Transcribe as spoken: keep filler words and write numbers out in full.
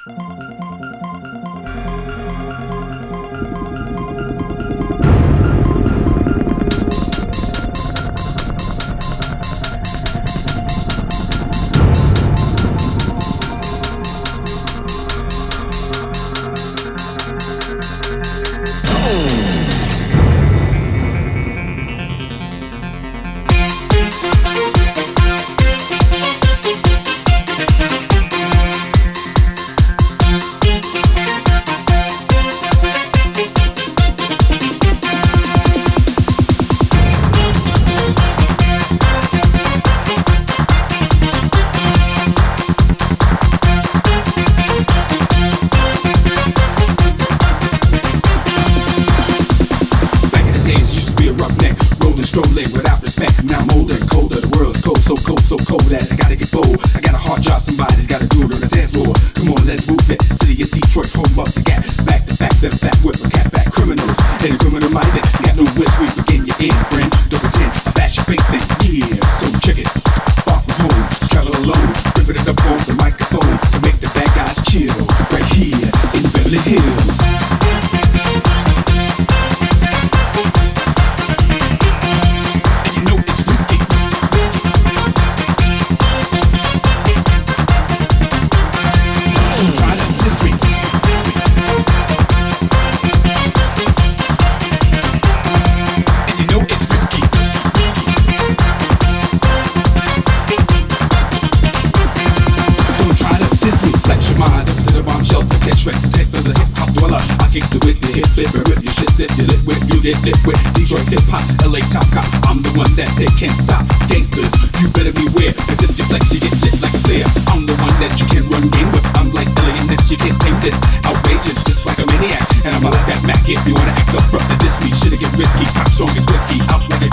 Strolling without respect. Now I'm older and colder. The world's cold, so cold, so cold that I gotta get bold. I got a hard job, somebody's gotta do it on the dance floor. Come on, let's move it. City of Detroit, home up the gap. Back to back, then back with a cat back. Criminals and a criminal minded. Got no wish, we begin your in, friend. Don't pretend, I bash your face in. Yeah, so check it. Far from home, travel alone. Ripping it up on the microphone to make the bad guys chill. Right here in Beverly Hills. I kick the with the hip flipper with your shit zip, you lit with, you lit lit with Detroit hip hop, L A top cop. I'm the one that they can't stop. Gangsters, you better beware, cause if you flex, you get lit like a flare. I'm the one that you can't run game with. I'm like alienness, you can't tame this. Outrageous, just like a maniac, and I'm like that Mac. If you wanna act up front to diss me, shit'll get risky. Pop strong as whiskey, out like a